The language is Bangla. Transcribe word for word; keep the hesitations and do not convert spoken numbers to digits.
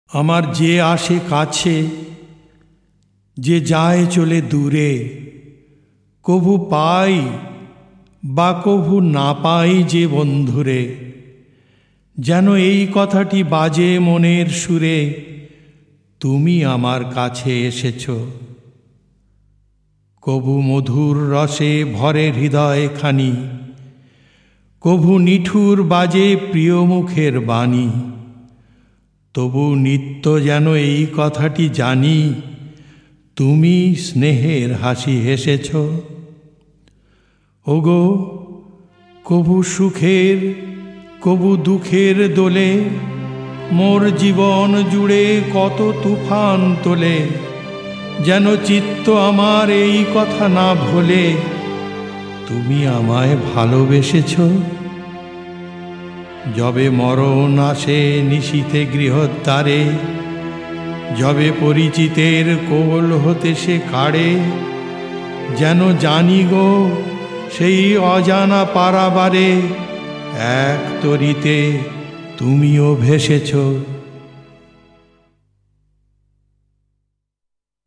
আমার যে আসে কাছে, যে যায় চলে দূরে, কভু পাই বা কভু না পাই যে বন্ধুরে, যেন এই কথাটি বাজে মনের সুরে, তুমি আমার কাছে এসেছ। কভু মধুর রসে ভরে হৃদয়খানি, কভু নিঠুর বাজে প্রিয় মুখের বাণী, তবু নিত্য যেন এই কথাটি জানি, তুমি স্নেহের হাসি হেসেছ। ওগো, কভু সুখের কভু দুঃখের দোলে, মোর জীবন জুড়ে কত তুফান তোলে, যেন চিত্ত আমার এই কথা না ভোলে, তুমি আমায় ভালোবেসেছ। যবে মরণ আসে নিশীথে গৃহদ্বারে, যবে পরিচিতের কোল হতে সে কাড়ে, যেন জানি গো সেই অজানা পারাবারে, এক তরিতে তুমিও ভেসেছ।